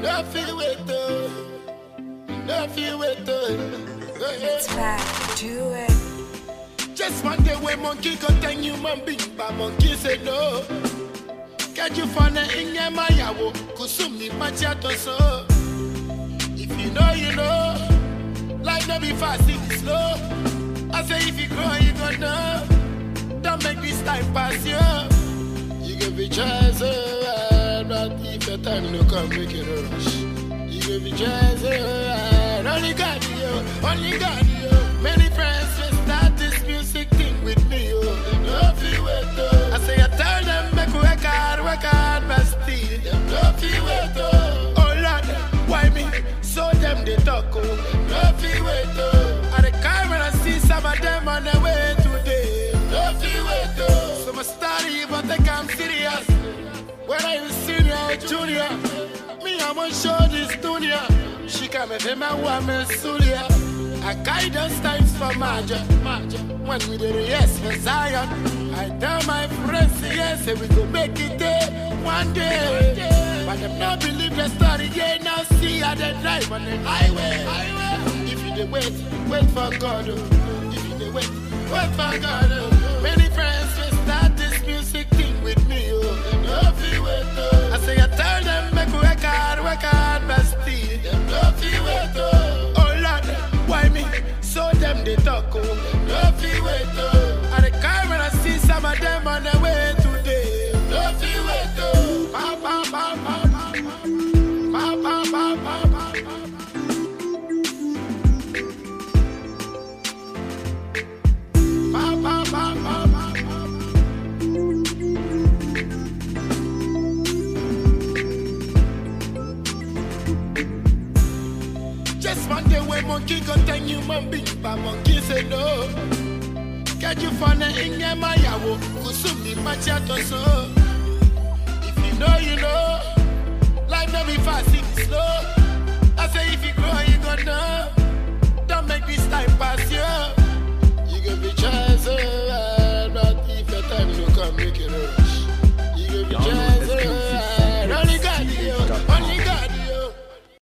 No feel with though. No feel with though. It's back, do it. Just one day when monkey contain human being, but monkey say no. Can you find it in your mayawo? Kusumi machato so. If you know, you know. Life no be fast, it's slow. I say if you grow, you gonna know. Don't make this time pass you. You give me chance, but if your time no come, make it a rush. You give me chance, only God you, only God you. Many friends will start this music thing with me, oh. No feel it though. I say I tell them make work hard, but still them no feel it though. Oh Lord, why me? So them they talk, oh. No feel it though. I the car when I see some of them on the way today. No feel it though. So my study, but they come serious. When I was senior or junior, me I want show this dunya. She come and say my woman Sulia. I guidance times for Maja. When we did it, yes, for Zion. I tell my friends, yes, we go make it there one day. But them not believe the story, yeah, now see how they drive on the highway. If you dey wait for God. If you dey wait for God. Many friends will start this music thing with me, oh. No feel wait, oh. I say I tell them make work hard, but still them no feel wait, oh. Oh Lord, why me? So them they talk, oh. No feel wait, oh. I the car when I see some of them on the way today. No feel wait, oh. Pa pa pa pa pa pa pa pa pa pa. Just one day when monkey contain human being, but monkey say no. Can you find it in your mayawo? Kusumi machato so. If you know, you know.